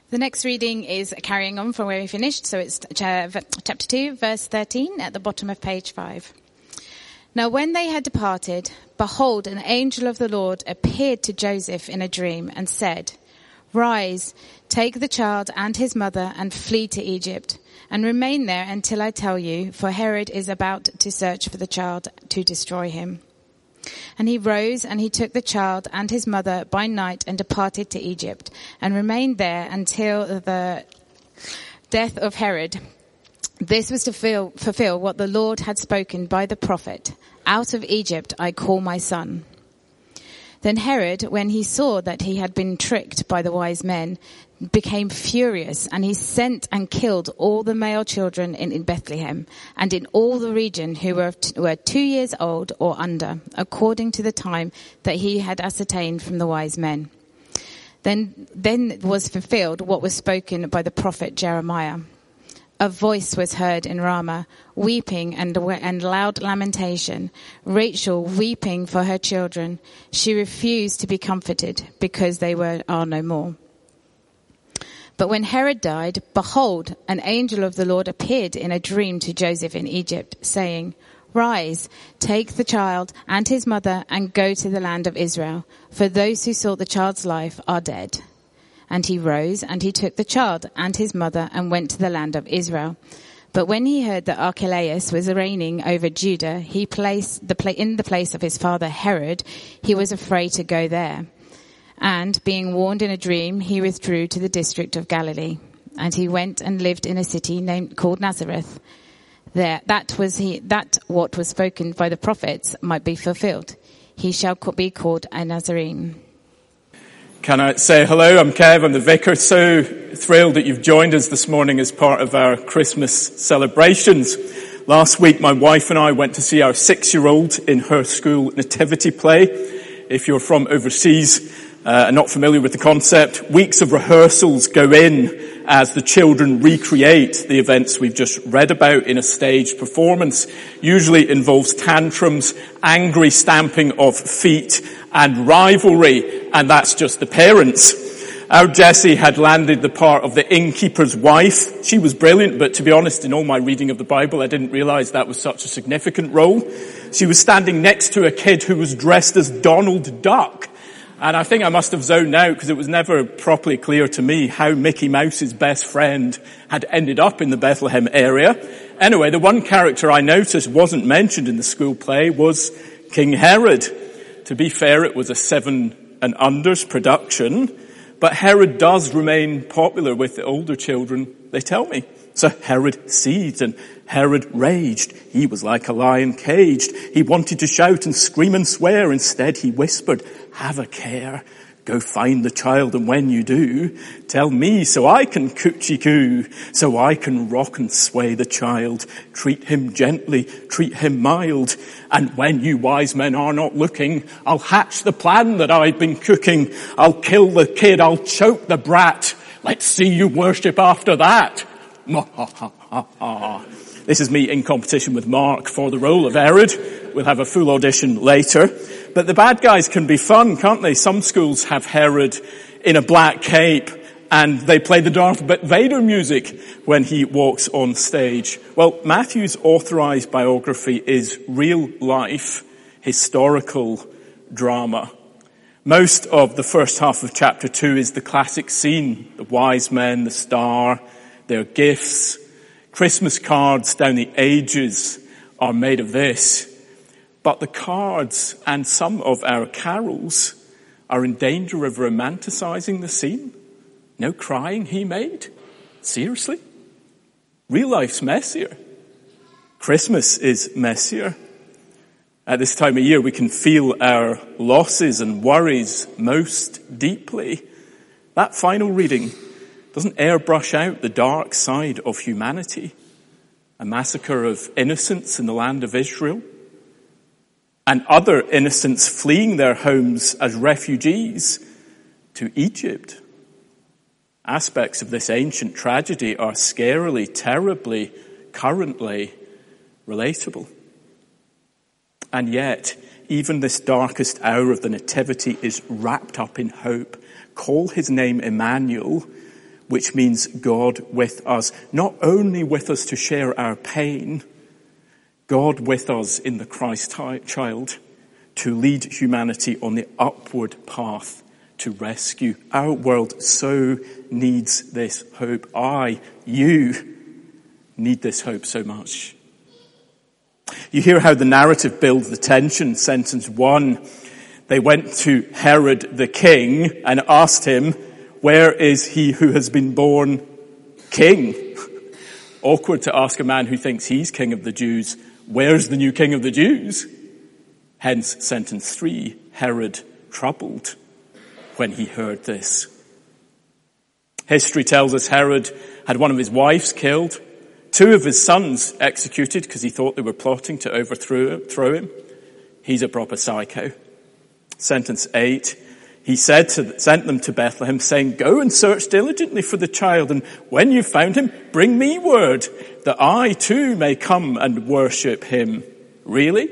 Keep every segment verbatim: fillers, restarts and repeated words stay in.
The next reading is carrying on from where we finished, so it's chapter two, verse thirteen, at the bottom of page five. Now when they had departed, behold, an angel of the Lord appeared to Joseph in a dream and said, "Rise, take the child and his mother and flee to Egypt, and remain there until I tell you, for Herod is about to search for the child to destroy him." And he rose and he took the child and his mother by night and departed to Egypt and remained there until the death of Herod. This was to fulfill, fulfill what the Lord had spoken by the prophet, "Out of Egypt I call my son." Then Herod, when he saw that he had been tricked by the wise men, became furious, and he sent and killed all the male children in, in Bethlehem and in all the region who were, were two years old or under, according to the time that he had ascertained from the wise men. Then, then was fulfilled what was spoken by the prophet Jeremiah. A voice was heard in Ramah, weeping and, and loud lamentation, Rachel weeping for her children. She refused to be comforted because they were are no more. But when Herod died, behold, an angel of the Lord appeared in a dream to Joseph in Egypt, saying, "Rise, take the child and his mother and go to the land of Israel, for those who sought the child's life are dead." And he rose and he took the child and his mother and went to the land of Israel. But when he heard that Archelaus was reigning over Judah, he placed the pla- in the place of his father Herod, he was afraid to go there. And being warned in a dream, he withdrew to the district of Galilee. And he went and lived in a city named called Nazareth. There, that was he, that what was spoken by the prophets might be fulfilled. He shall be called a Nazarene. Can I say hello? I'm Kev, I'm the vicar. So thrilled that you've joined us this morning as part of our Christmas celebrations. Last week, my wife and I went to see our six-year-old in her school nativity play. If you're from overseas uh, and not familiar with the concept, weeks of rehearsals go in as the children recreate the events we've just read about in a staged performance. Usually involves tantrums, angry stamping of feet, and rivalry, and that's just the parents. Our Jessie had landed the part of the innkeeper's wife. She was brilliant, but to be honest, in all my reading of the Bible, I didn't realize that was such a significant role. She was standing next to a kid who was dressed as Donald Duck. And I think I must have zoned out because it was never properly clear to me how Mickey Mouse's best friend had ended up in the Bethlehem area. Anyway, the one character I noticed wasn't mentioned in the school play was King Herod. To be fair, it was a seven and unders production, but Herod does remain popular with the older children, they tell me. So Herod seethed and Herod raged. He was like a lion caged. He wanted to shout and scream and swear. Instead, he whispered, "Have a care. Go find the child, and when you do, tell me so I can coochie-coo, so I can rock and sway the child. Treat him gently, treat him mild. And when you wise men are not looking, I'll hatch the plan that I've been cooking. I'll kill the kid, I'll choke the brat. Let's see you worship after that." This is me in competition with Mark for the role of Herod. We'll have a full audition later. But the bad guys can be fun, can't they? Some schools have Herod in a black cape and they play the Darth Vader music when he walks on stage. Well, Matthew's authorized biography is real life, historical drama. Most of the first half of chapter two is the classic scene. The wise men, the star, their gifts. Christmas cards down the ages are made of this. But the cards and some of our carols are in danger of romanticizing the scene. No crying he made? Seriously? Real life's messier. Christmas is messier. At this time of year, we can feel our losses and worries most deeply. That final reading doesn't airbrush out the dark side of humanity. A massacre of innocents in the land of Israel, and other innocents fleeing their homes as refugees to Egypt. Aspects of this ancient tragedy are scarily, terribly, currently relatable. And yet, even this darkest hour of the Nativity is wrapped up in hope. Call his name Emmanuel, which means God with us, not only with us to share our pain, God with us in the Christ child to lead humanity on the upward path to rescue. Our world so needs this hope. I, you, need this hope so much. You hear how the narrative builds the tension. Sentence one, they went to Herod the king and asked him, where is he who has been born king? Awkward to ask a man who thinks he's king of the Jews, where's the new king of the Jews? Hence sentence three, Herod troubled when he heard this. History tells us Herod had one of his wives killed, two of his sons executed because he thought they were plotting to overthrow throw him. He's a proper psycho. Sentence eight, he said to, sent them to Bethlehem saying, go and search diligently for the child, and when you've found him, bring me word that I too may come and worship him. Really?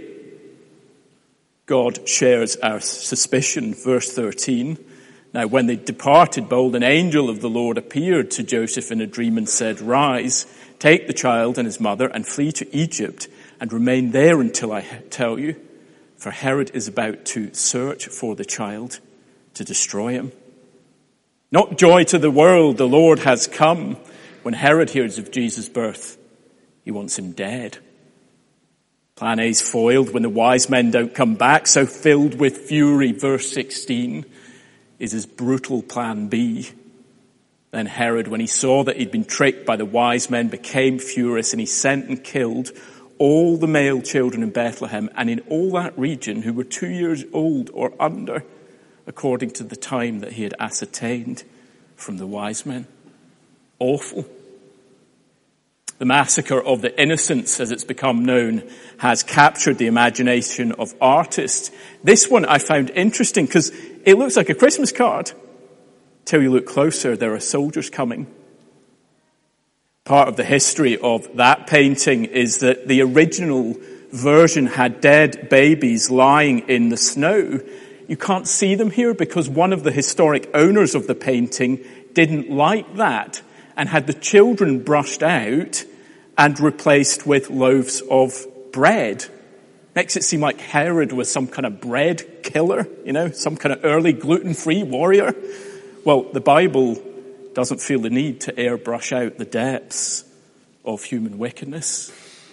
God shares our suspicion. Verse thirteen. Now when they departed, behold, an angel of the Lord appeared to Joseph in a dream and said, rise, take the child and his mother and flee to Egypt and remain there until I tell you. For Herod is about to search for the child to destroy him. Not joy to the world, the Lord has come. When Herod hears of Jesus' birth, he wants him dead. Plan A's foiled when the wise men don't come back, so filled with fury, verse sixteen, is his brutal plan B. Then Herod, when he saw that he'd been tricked by the wise men, became furious, and he sent and killed all the male children in Bethlehem and in all that region who were two years old or under, according to the time that he had ascertained from the wise men. Awful. The massacre of the innocents, as it's become known, has captured the imagination of artists. This one I found interesting because it looks like a Christmas card. Till you look closer, there are soldiers coming. Part of the history of that painting is that the original version had dead babies lying in the snow. You can't see them here because one of the historic owners of the painting didn't like that and had the children brushed out and replaced with loaves of bread. Makes it seem like Herod was some kind of bread killer, you know, some kind of early gluten-free warrior. Well, the Bible doesn't feel the need to airbrush out the depths of human wickedness.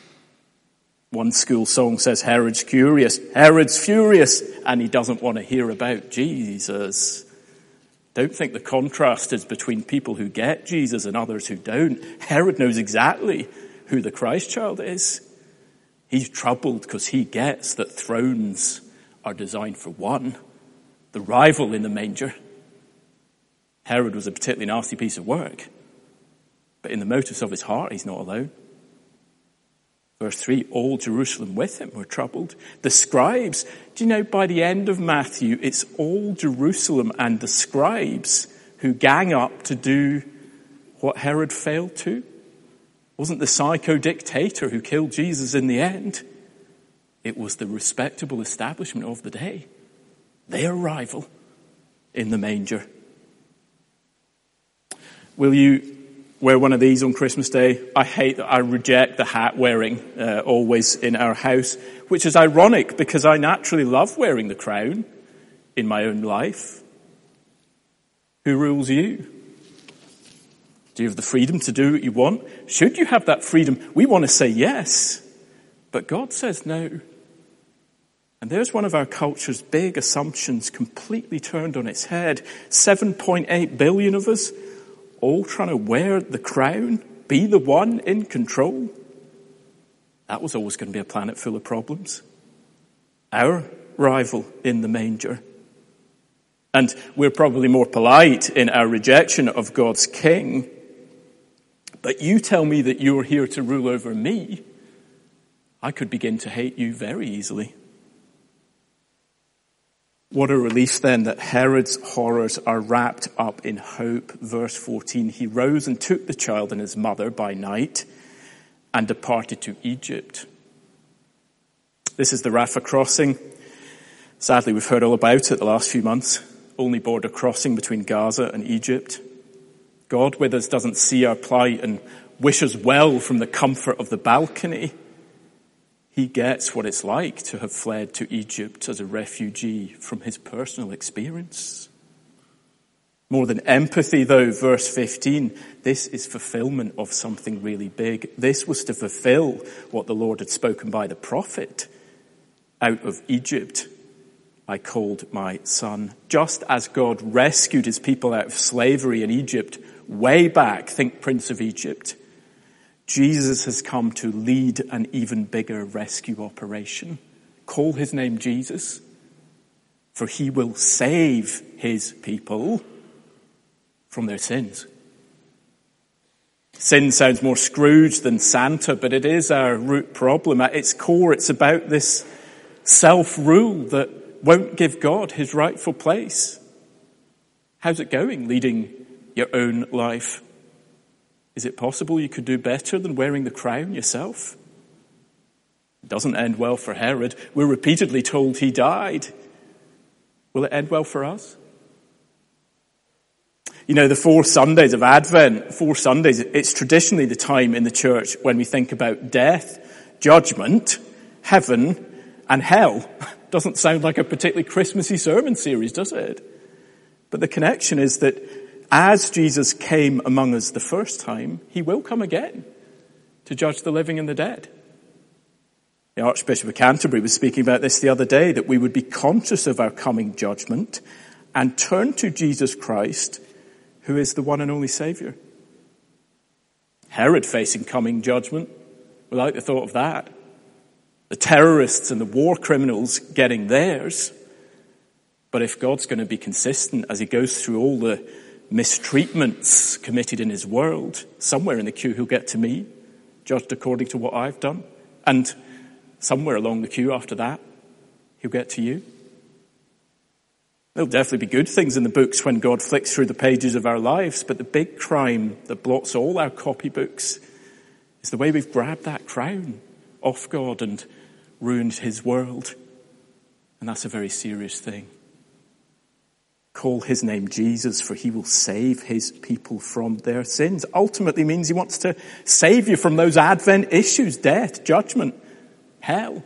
One school song says Herod's curious, Herod's furious, and he doesn't want to hear about Jesus. Don't think the contrast is between people who get Jesus and others who don't. Herod knows exactly who the Christ child is. He's troubled because he gets that thrones are designed for one, the rival in the manger. Herod was a particularly nasty piece of work, but in the motives of his heart, he's not alone. Verse three, all Jerusalem with him were troubled. The scribes, do you know, by the end of Matthew, it's all Jerusalem and the scribes who gang up to do what Herod failed to. It wasn't the psycho dictator who killed Jesus in the end. It was the respectable establishment of the day. Their rival in the manger. Will you wear one of these on Christmas Day? I hate that I reject the hat wearing uh, always in our house, which is ironic because I naturally love wearing the crown in my own life. Who rules you? Do you have the freedom to do what you want? Should you have that freedom? We want to say yes, but God says no. And there's one of our culture's big assumptions completely turned on its head. seven point eight billion of us all trying to wear the crown, be the one in control. That was always going to be a planet full of problems. Our rival in the manger. And we're probably more polite in our rejection of God's king. But you tell me that you're here to rule over me, I could begin to hate you very easily. What a relief then that Herod's horrors are wrapped up in hope. Verse fourteen, he rose and took the child and his mother by night and departed to Egypt. This is the Rafah crossing. Sadly, we've heard all about it the last few months. Only border crossing between Gaza and Egypt. God with us doesn't see our plight and wish us well from the comfort of the balcony. He gets what it's like to have fled to Egypt as a refugee from his personal experience. More than empathy, though, verse fifteen, this is fulfillment of something really big. This was to fulfill what the Lord had spoken by the prophet. Out of Egypt I called my son. Just as God rescued his people out of slavery in Egypt way back, think Prince of Egypt, Jesus has come to lead an even bigger rescue operation. Call his name Jesus, for he will save his people from their sins. Sin sounds more Scrooge than Santa, but it is our root problem. At its core, it's about this self-rule that won't give God his rightful place. How's it going leading your own life? Is it possible you could do better than wearing the crown yourself? It doesn't end well for Herod. We're repeatedly told he died. Will it end well for us? You know, the four Sundays of Advent, four Sundays, it's traditionally the time in the church when we think about death, judgment, heaven, and hell. Doesn't sound like a particularly Christmassy sermon series, does it? But the connection is that as Jesus came among us the first time, he will come again to judge the living and the dead. The Archbishop of Canterbury was speaking about this the other day, that we would be conscious of our coming judgment and turn to Jesus Christ, who is the one and only Saviour. Herod facing coming judgment, we like the thought of that. The terrorists and the war criminals getting theirs. But if God's going to be consistent as he goes through all the mistreatments committed in his world, somewhere in the queue he'll get to me, judged according to what I've done. And somewhere along the queue after that, he'll get to you. There'll definitely be good things in the books when God flicks through the pages of our lives, but the big crime that blots all our copybooks is the way we've grabbed that crown off God and ruined his world. And that's a very serious thing. Call his name Jesus, for he will save his people from their sins. Ultimately means he wants to save you from those Advent issues, death, judgment, hell.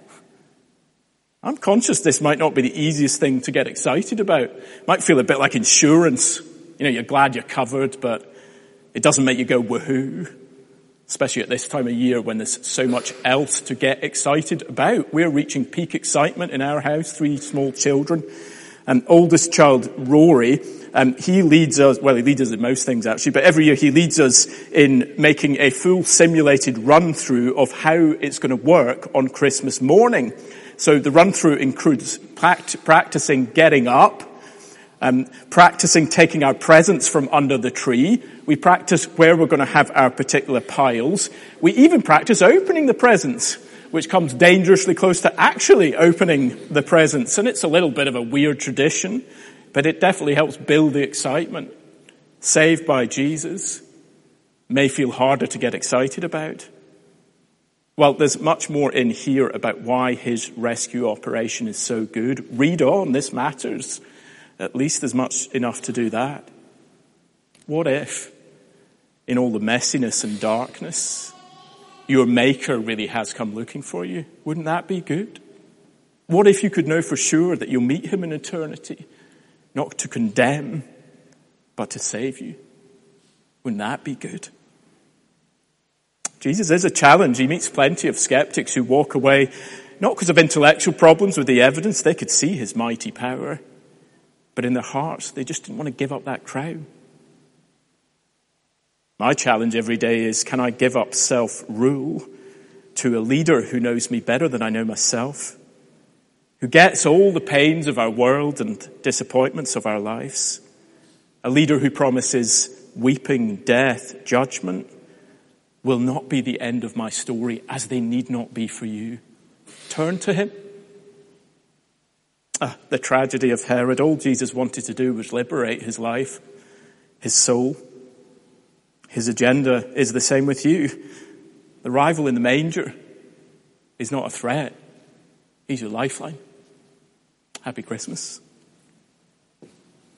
I'm conscious this might not be the easiest thing to get excited about. It might feel a bit like insurance. You know, you're glad you're covered, but it doesn't make you go woohoo. Especially at this time of year when there's so much else to get excited about. We're reaching peak excitement in our house, three small children. And oldest child, Rory, um, he leads us, well, he leads us in most things actually, but every year he leads us in making a full simulated run-through of how it's going to work on Christmas morning. So the run-through includes pract- practicing getting up, um, practicing taking our presents from under the tree. We practice where we're going to have our particular piles. We even practice opening the presents, which comes dangerously close to actually opening the presents. And it's a little bit of a weird tradition, but it definitely helps build the excitement. Saved by Jesus may feel harder to get excited about. Well, there's much more in here about why his rescue operation is so good. Read on, this matters. At least there's much enough to do that. What if, in all the messiness and darkness, your maker really has come looking for you? Wouldn't that be good? What if you could know for sure that you'll meet him in eternity, not to condemn, but to save you? Wouldn't that be good? Jesus is a challenge. He meets plenty of skeptics who walk away, not because of intellectual problems with the evidence. They could see his mighty power. But in their hearts, they just didn't want to give up that crown. My challenge every day is, can I give up self-rule to a leader who knows me better than I know myself, who gets all the pains of our world and disappointments of our lives, a leader who promises weeping, death, judgment, will not be the end of my story, as they need not be for you. Turn to him. Ah, the tragedy of Herod. All Jesus wanted to do was liberate his life, his soul. His agenda is the same with you. The rival in the manger is not a threat. He's your lifeline. Happy Christmas.